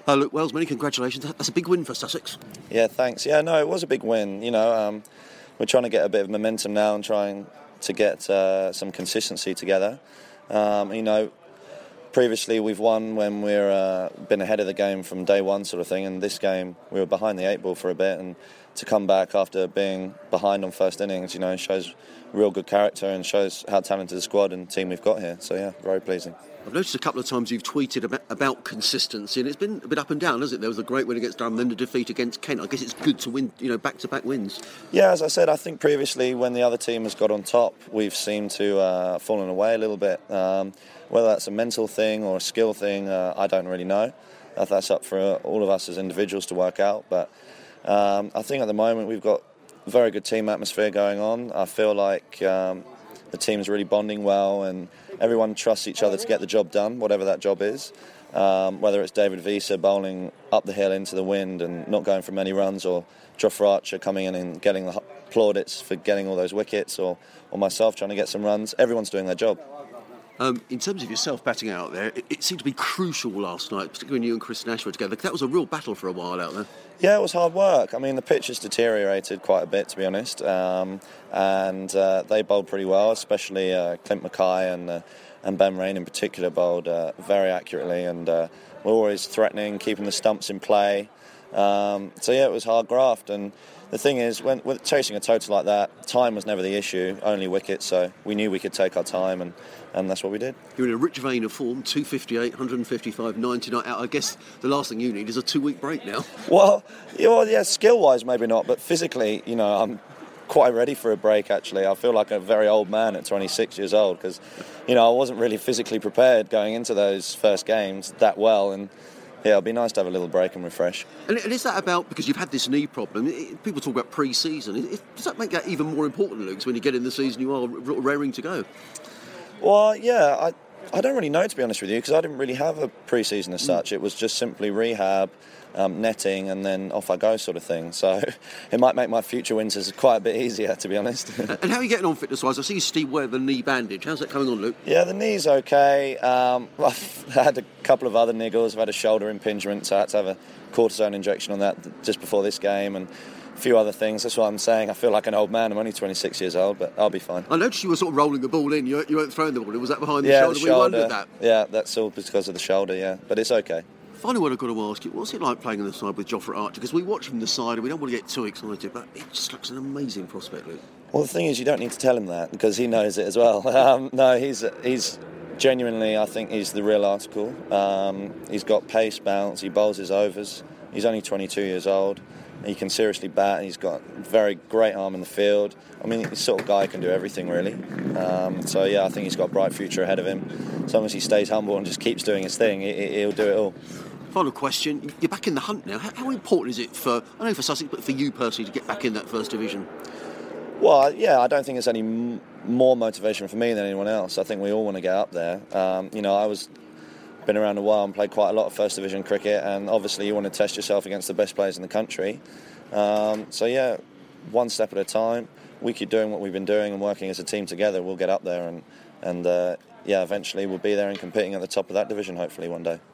Luke Wells, many congratulations. That's a big win for Sussex. Yeah, thanks. Yeah, no, it was a big win. We're trying to get a bit of momentum now and trying to get some consistency together. Previously we've won when we've been ahead of the game from day one sort of thing, and this game we were behind the 8 ball for a bit, and to come back after being behind on first innings, shows real good character and shows how talented the squad and team we've got here. So yeah, very pleasing. I've noticed a couple of times you've tweeted about consistency, and it's been a bit up and down, hasn't it? There was a great win against Durham, then the defeat against Kent. I guess it's good to win, back-to-back wins. Yeah, as I said, I think previously when the other team has got on top, we've seemed to fallen away a little bit. Whether that's a mental thing or a skill thing, I don't really know. That's up for all of us as individuals to work out. But I think at the moment we've got a very good team atmosphere going on. I feel like the team's really bonding well, and everyone trusts each other to get the job done, whatever that job is. Whether it's David Visa bowling up the hill into the wind and not going for many runs, or Jofra Archer coming in and getting the plaudits for getting all those wickets, or myself trying to get some runs, everyone's doing their job. In terms of yourself batting out there, it seemed to be crucial last night, particularly when you and Chris Nash were together. That was a real battle for a while out there. Yeah, it was hard work. I mean, the pitch has deteriorated quite a bit, to be honest, and they bowled pretty well, especially Clint Mackay and Ben Rain in particular bowled very accurately, and we're always threatening, keeping the stumps in play. So yeah, it was hard graft, and the thing is, when chasing a total like that, time was never the issue, only wickets, so we knew we could take our time, and that's what we did. You're in a rich vein of form, 258, 155, 99 out. I guess the last thing you need is a 2-week break now. Well, yeah, skill-wise maybe not, but physically, I'm quite ready for a break, actually. I feel like a very old man at 26 years old, because, I wasn't really physically prepared going into those first games that well, and yeah, it'll be nice to have a little break and refresh. And is that about, because you've had this knee problem, people talk about pre-season, does that make that even more important, Luke, when you get in the season you are raring to go? Well, yeah, I don't really know, to be honest with you, because I didn't really have a pre-season as such. It was just simply rehab, netting, and then off I go sort of thing. So it might make my future winters quite a bit easier, to be honest. And how are you getting on fitness-wise? I see Steve wear the knee bandage. How's that coming on, Luke? Yeah, the knee's okay. I've had a couple of other niggles. I've had a shoulder impingement, so I had to have a cortisone injection on that just before this game, and a few other things. That's what I'm saying. I feel like an old man. I'm only 26 years old, but I'll be fine. I noticed you were sort of rolling the ball in. You weren't throwing the ball in. Was that behind the shoulder? The shoulder. We wondered that. Yeah, that's all because of the shoulder, yeah. But it's okay. Finally, what I've got to ask you, what's it like playing on the side with Jofra Archer? Because we watch from the side and we don't want to get too excited, but it just looks an amazing prospect, Luke. Well, the thing is, you don't need to tell him that, because he knows it as well. No, he's genuinely, I think he's the real article. He's got pace, bounce, he bowls his overs. He's only 22 years old. He can seriously bat. He's got a very great arm in the field. I mean, he's the sort of guy who can do everything, really. So, yeah, I think he's got a bright future ahead of him. As long as he stays humble and just keeps doing his thing, he'll do it all. Final question. You're back in the hunt now. How important is it for Sussex, but for you personally, to get back in that First Division? Well, yeah, I don't think it's any more motivation for me than anyone else. I think we all want to get up there. Been around a while and played quite a lot of First Division cricket, and obviously you want to test yourself against the best players in the country. So yeah, one step at a time. We keep doing what we've been doing and working as a team together. We'll get up there, and eventually we'll be there and competing at the top of that division, hopefully one day.